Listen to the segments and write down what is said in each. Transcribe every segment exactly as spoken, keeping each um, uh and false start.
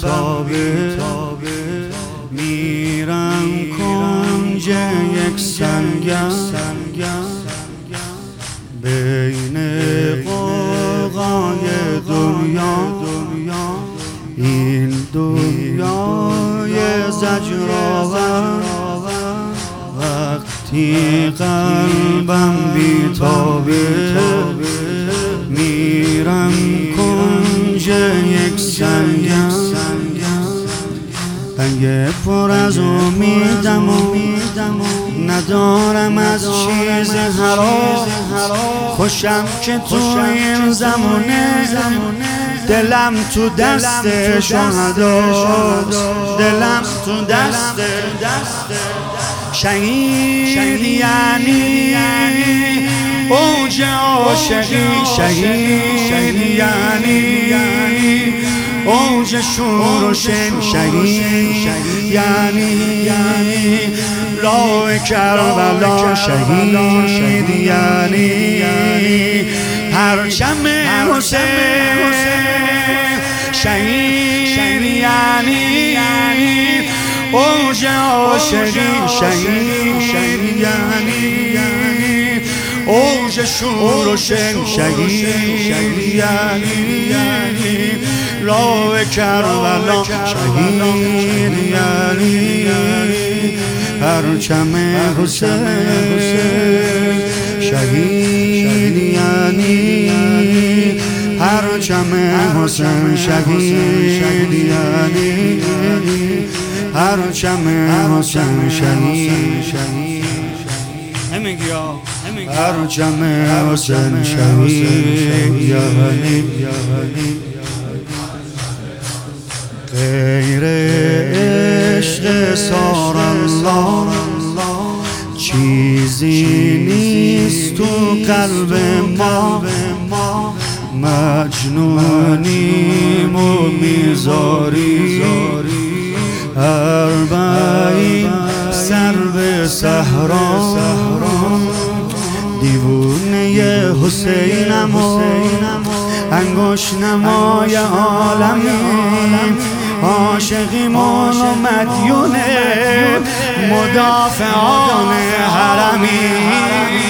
بیتابه میرم کنج یک سنگم بین قوقای دنیا این دنیای زجرآور وقتی قلبم بیتابه میرم کنج یک سنگم اگه پر از امیدم و ندارم از چیز حرام خوشم که تو این زمانه دلم تو دست شهداست دلم تو دست شهید یعنی اوج عاشقی شهید یعنی اوج شور و شن شهید یعنی راه کربلا شهید یعنی پرچم حسین شهید یعنی اوج عاشقی شهید یعنی اوج شور و شن شهید یعنی راه کربلا شهید یعنی پرچم حسین شهید یعنی پرچم حسین شهید یعنی پرچم حسین شهید پرچم حسین شهید یعنی غیر عشق سار الله چیزی نیست تو قلب ما مجنونیم و میذاری اربعین سر به صحرا دیوونه حسینم و انگشت نمای عالمیم عاشقیمون و مدیونه مدافعان حرمیم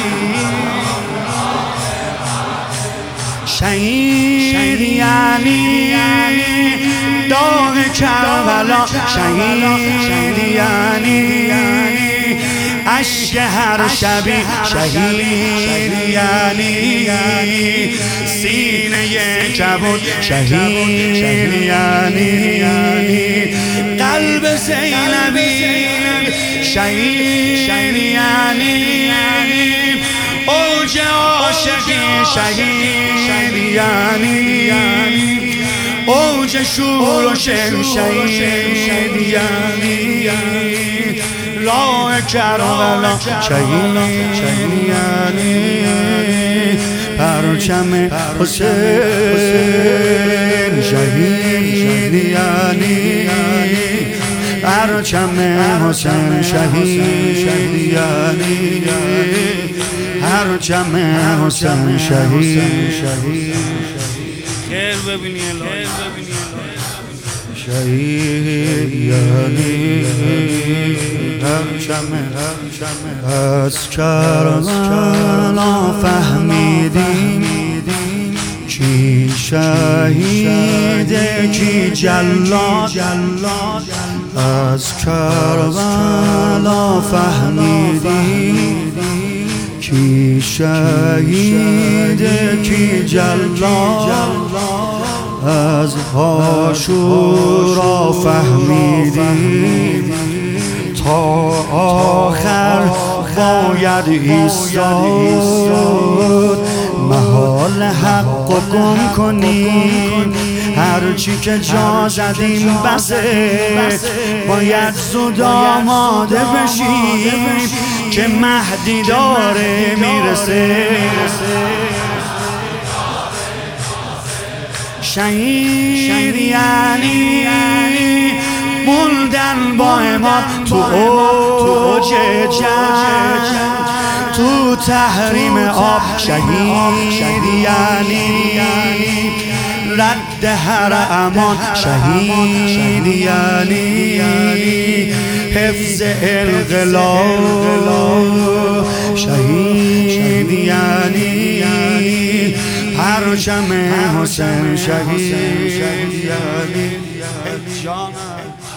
شهید یعنی داغ کربلا شهید یعنی عشق هر شبی شهید یعنی سینه کبود شهید یعنی قلب زینبی شهید یعنی اوج عاشقی شهید یعنی اوج شور و شن شهید یعنی راه کربلا شهید یعنی پرچم حسین شهید یعنی پرچم حسین شهید یعنی پرچم حسین شهید خیر ببینی شهید یعنی پرچم از کربلا فهمیدیم کی شهیده کی جلاد از کربلا فهمیدیم کی شهیده کی جلاد از عاشورا فهمیدیم تا آخر باید ایستاد محال حق و گم کنیم هرچی که جا زدیم بسه باید زود آماده بشیم که مهدی داره میرسه شهید یعنی موندن با امام تو اوج جنگ تو تحریم آب شهید یعنی رد هر امان شهید یعنی حفظ انقلاب شهید یعنی پرچم حسین شهید یعنی جانم